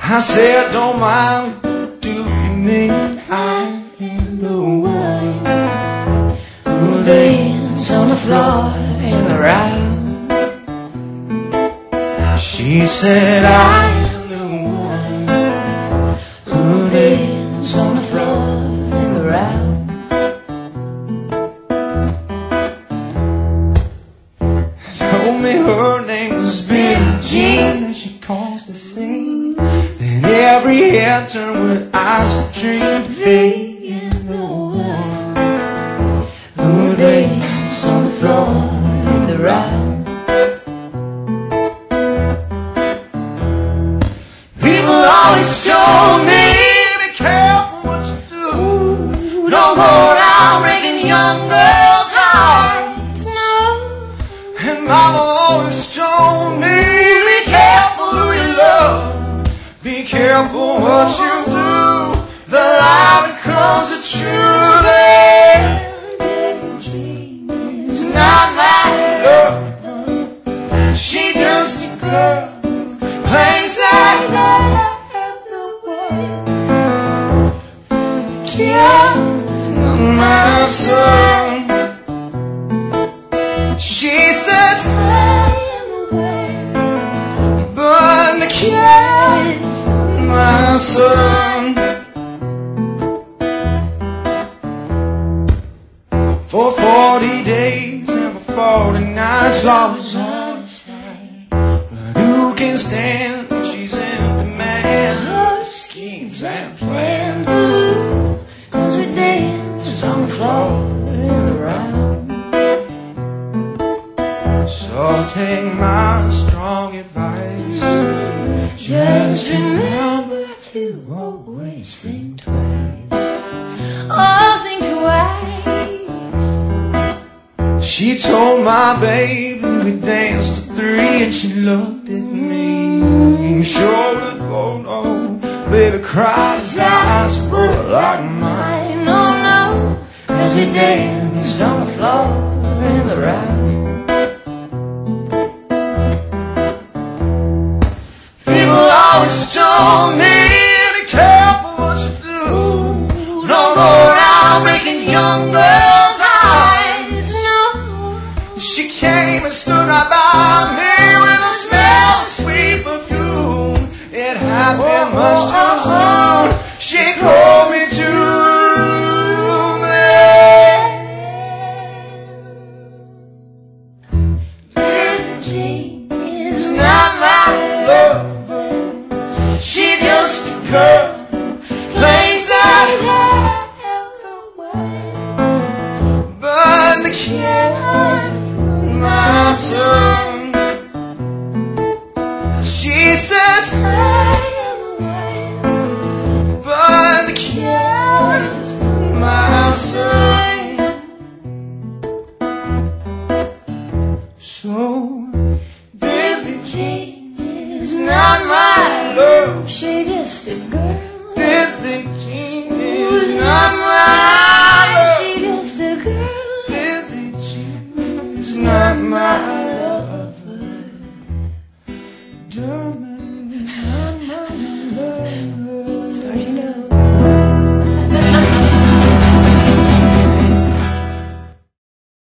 I said, don't mind, do you mean I am the one who'll dance on the floor in the round? She said, I am the one who'll dance on the floor in the round. Told me her name was Billie Jean, and she caused a scene. Then every head turned with eyes of dream. Being the one who dance on the floor in the round. People always told me, be careful what you do. Don't go around breaking young girls' hearts. No. And Mama always told me, be careful who you love. Be careful what you do. The lie becomes a truth. It's not my love. She just a girl plays that the way. Kills my son. She says I am the way, but the kid, my son. For 40 days and for 40 nights, love is hard to say. But who can stand when she's in demand? Her schemes and plans, cause we dance on the floor in the round. So take my strong advice, just remember to always think twice. Oh, think twice. She told my baby we danced to 3, and she looked at me. Sure before no, baby cried, his eyes were like mine. Oh no, cause we danced on the floor in the round. People always told me, be careful what you do. Don't go around breaking young girls' hearts. No. She came and stood right by me with a smell of sweet perfume. It happened much too soon. She called me to Billie Jean is not my love. She just a girl